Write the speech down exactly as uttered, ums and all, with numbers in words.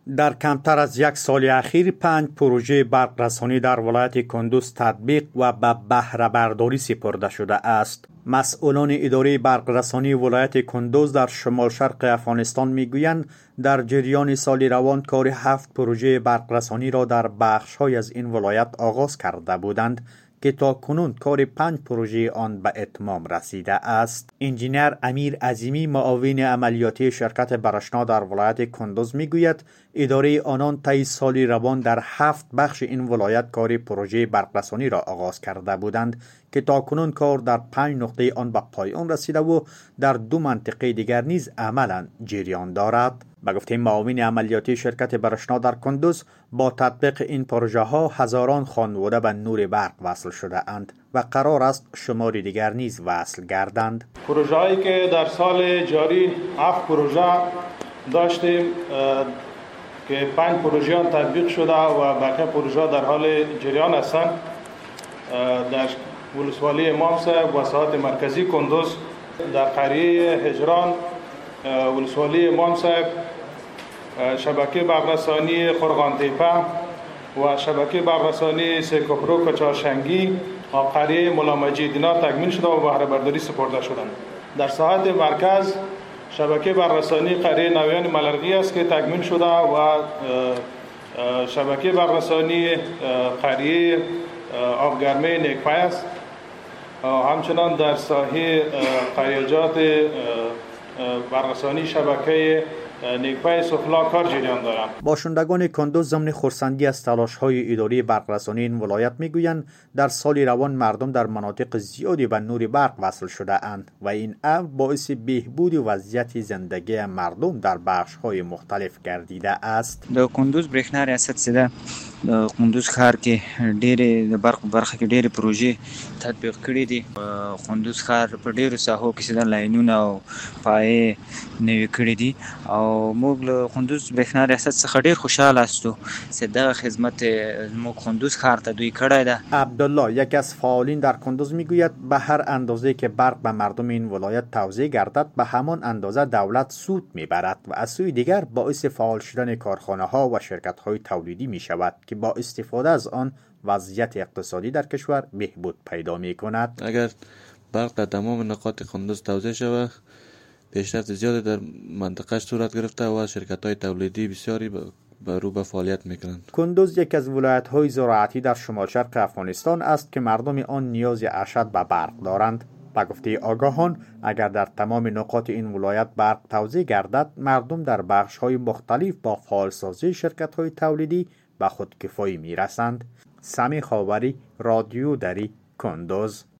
در کمتر از یک سال اخیر پنج پروژه برق رسانی در ولایت کندوز تطبیق و به بهره برداری سپرده شده است. مسئولان اداره برق رسانی ولایت کندوز در شمال شرق افغانستان میگویند در جریان سال روان کار هفت پروژه برق رسانی را در بخش‌های از این ولایت آغاز کرده بودند که تا کنون کار پنج پروژه آن به اتمام رسیده است. انجینر امیر عظیمی معاون عملیاتی شرکت برشنا در ولایت کندوز میگوید اداره آنان طی سال روان در هفت بخش این ولایت کار پروژه برق رسانی را آغاز کرده بودند که تا کنون کار در پنج نقطه آن به پایان رسیده و در دو منطقه دیگر نیز عملا جریان دارد. به گفته معاون عملیاتی شرکت برشنا در کندوز، با تطبیق این پروژه ها هزاران خانواده به نور برق وصل شده اند و قرار است شمار دیگر نیز وصل گردند. پروژه هایی که در سال جاری هفت پروژه داشتیم که پنج پروژه آن تطبیق شده و باقی پروژه در حال جریان هستند. در ولسوالی امام صاحب و ساحات مرکزی کندوز، در قریه هجران ولسوالی امام صاحب، شبکه برق رسانی خرقان تیپه و شبکه برق رسانی سیکوپرو کچارشنگی و قریه مولا مجید اینا تکمیل شده و بهره برداری سپرده شدند. در ساحات مرکز شبکه برق رسانی قریه نویان ملرقی است که تکمیل شده و شبکه برق رسانی قریه آبگرمه نیکپای است. همچنان در ساحه قریجات برق رسانی شبکه نیکپای سفلا کار جریان دارند. باشندگان کندوز ضمن خرسندی از تلاش‌های اداره برق رسانی این ولایت میگویند در سال روان مردم در مناطق زیادی به نور برق وصل شده اند و این امر باعث بهبود وضعیت زندگی مردم در بخش‌های مختلف گردیده است. د کندوز برېښنا ریاست سره د کندوز ښار کې ډېرې د برق برخه کې ډېرې پروژې تطبیق کړې دي. کندوز ښار په ډېرو ساحو کې سره لاینونه او پایې نوي کړې دي او موږ له کندوز برېښنا ریاست څخه ډېر خوشحاله استو چې دغه خدمت موږ کندوز ښار ته دوی کړی ده. عبدالله، یکی از فعالین در کندوز میگوید به هر اندازه که برق به مردم این ولایت توزیع گردد به همان اندازه دولت سود میبرد و از سوی دیگر باعث فعال شدن کارخانه ها و شرکت های تولیدی می شود که با استفاده از آن وضعیت اقتصادی در کشور بهبود پیدا می کند. اگر برق در تمام نقاط کندوز توزیع شود پیشرفت زیادی در منطقه صورت گرفته و شرکت های تولیدی بسیاری به رو به فعالیت میکنند. کندوز یک از ولایت های زراعتی در شمال شرق افغانستان است که مردم آن نیاز اشد به برق دارند. به گفته آگاهان اگر در تمام نقاط این ولایت برق توزیع گردد مردم در بخش های مختلف با فعالسازی شرکت های تولیدی به خودکفایی میرسند. سمی خاوری، رادیو دری، کندوز.